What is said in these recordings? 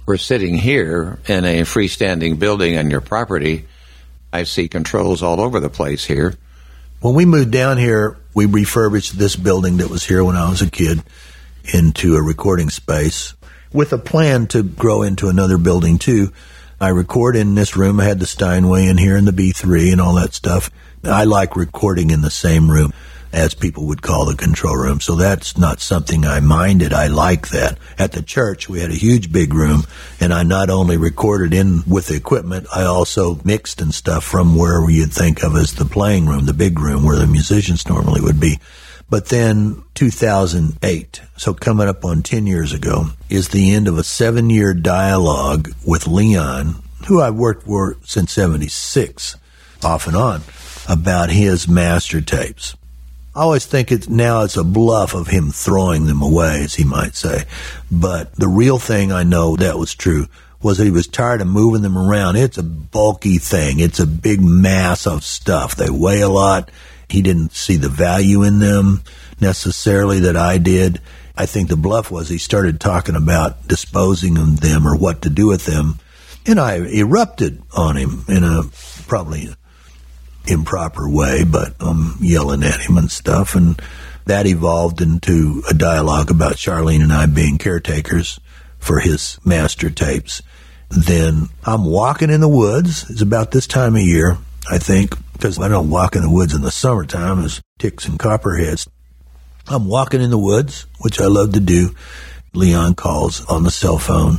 we're sitting here in a freestanding building on your property. I see controls all over the place here. When we moved down here, we refurbished this building that was here when I was a kid into a recording space with a plan to grow into another building too. I record in this room. I had the Steinway in here and the B3 and all that stuff. I like recording in the same room, as people would call the control room. So that's not something I minded. I like that. At the church, we had a huge big room, and I not only recorded in with the equipment, I also mixed and stuff from where you'd think of as the playing room, the big room where the musicians normally would be. But then 2008, so coming up on 10 years ago, is the end of a 7-year dialogue with Leon, who I've worked for since 76, off and on, about his master tapes. I always think it's a bluff of him throwing them away, as he might say. But the real thing I know that was true was that he was tired of moving them around. It's a bulky thing. It's a big mass of stuff. They weigh a lot. He didn't see the value in them necessarily that I did. I think the bluff was he started talking about disposing of them or what to do with them. And I erupted on him in a probably improper way, but I'm yelling at him and stuff, and that evolved into a dialogue about Charlene and I being caretakers for his master tapes. Then I'm walking in the woods. It's about this time of year, I think, because I don't walk in the woods in the summertime as ticks and copperheads. I'm walking in the woods, which I love to do. Leon calls on the cell phone,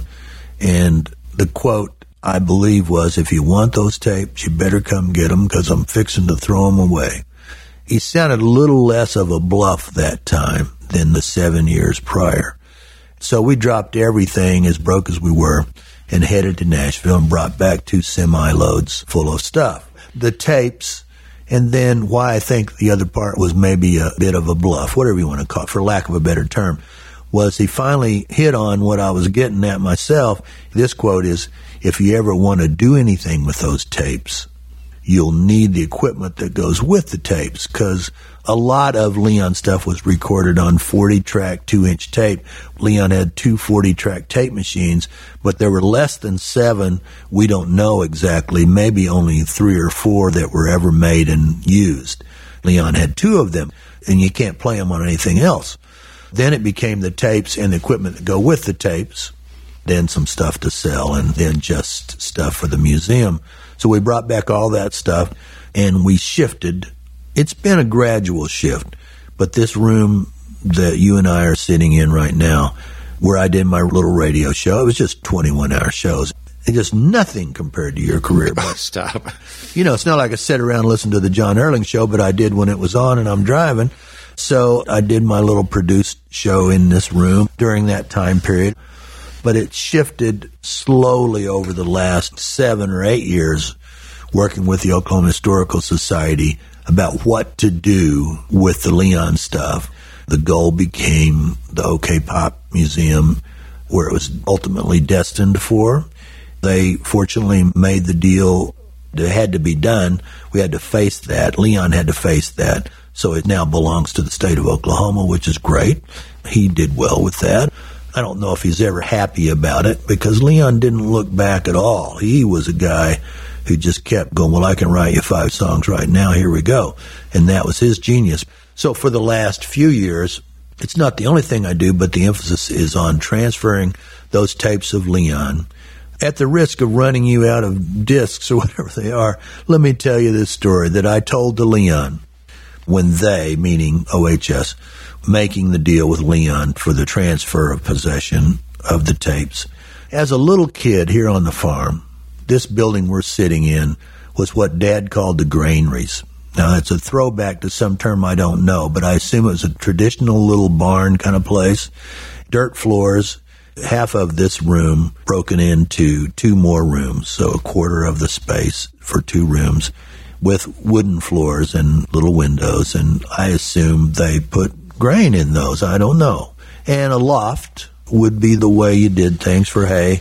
and the quote I believe was, "If you want those tapes, you better come get them because I'm fixing to throw them away." He sounded a little less of a bluff that time than the 7 years prior. So we dropped everything, as broke as we were, and headed to Nashville and brought back 2 semi-loads full of stuff. The tapes, and then why I think the other part was maybe a bit of a bluff, whatever you want to call it, for lack of a better term, was he finally hit on what I was getting at myself. This quote is, "If you ever want to do anything with those tapes, you'll need the equipment that goes with the tapes," because a lot of Leon stuff was recorded on 40-track, 2-inch tape. Leon had 2 40-track tape machines, but there were less than 7. We don't know exactly, maybe only 3 or 4 that were ever made and used. Leon had 2 of them, and you can't play them on anything else. Then it became the tapes and the equipment that go with the tapes, then some stuff to sell, and then just stuff for the museum. So we brought back all that stuff, and we shifted. It's been a gradual shift, but this room that you and I are sitting in right now, where I did my little radio show, it was just 21-hour shows. It's just nothing compared to your career. But, stop. It's not like I sat around and listened to the John Erling show, but I did when it was on and I'm driving. So I did my little produced show in this room during that time period. But it shifted slowly over the last 7 or 8 years, working with the Oklahoma Historical Society about what to do with the Leon stuff. The goal became the OK Pop Museum, where it was ultimately destined for. They fortunately made the deal. It had to be done. We had to face that. Leon had to face that. So it now belongs to the state of Oklahoma, which is great. He did well with that. I don't know if he's ever happy about it, because Leon didn't look back at all. He was a guy who just kept going, well, I can write you 5 songs right now, here we go. And that was his genius. So for the last few years, it's not the only thing I do, but the emphasis is on transferring those tapes of Leon. At the risk of running you out of discs or whatever they are, let me tell you this story that I told to Leon when they, meaning OHS, making the deal with Leon for the transfer of possession of the tapes. As a little kid here on the farm, this building we're sitting in was what Dad called the granaries. Now, it's a throwback to some term I don't know, but I assume it was a traditional little barn kind of place. Dirt floors, half of this room broken into 2 more rooms, so a quarter of the space for 2 rooms, with wooden floors and little windows, and I assume they put grain in those. I don't know. And a loft would be the way you did things for hay.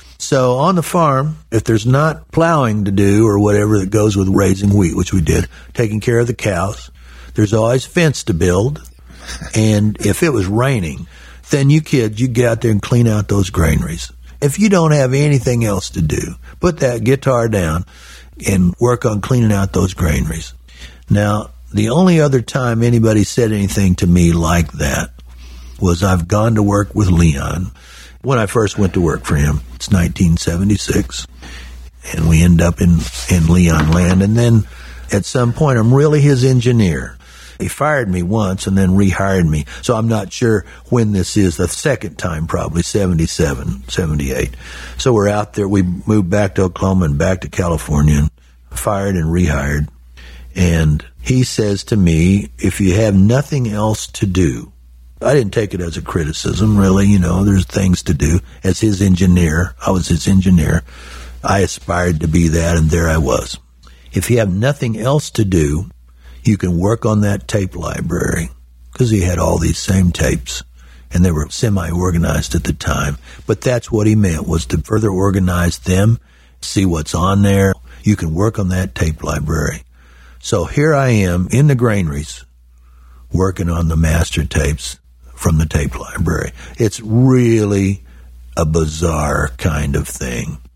So on the farm, if there's not plowing to do or whatever that goes with raising wheat, which we did, taking care of the cows, there's always fence to build. And if it was raining, then you kids, you get out there and clean out those granaries. If you don't have anything else to do, put that guitar down and work on cleaning out those granaries. Now, the only other time anybody said anything to me like that was I've gone to work with Leon. When I first went to work for him, it's 1976, and we end up in Leon land. And then at some point, I'm really his engineer. He fired me once and then rehired me. So I'm not sure when this is, the second time probably, 77, 78. So we're out there. We moved back to Oklahoma and back to California, fired and rehired. And he says to me, if you have nothing else to do, I didn't take it as a criticism, really. There's things to do. As his engineer, I was his engineer. I aspired to be that, and there I was. If you have nothing else to do, you can work on that tape library, because he had all these same tapes, and they were semi-organized at the time. But that's what he meant, was to further organize them, see what's on there. You can work on that tape library. So here I am in the granaries, working on the master tapes from the tape library. It's really a bizarre kind of thing.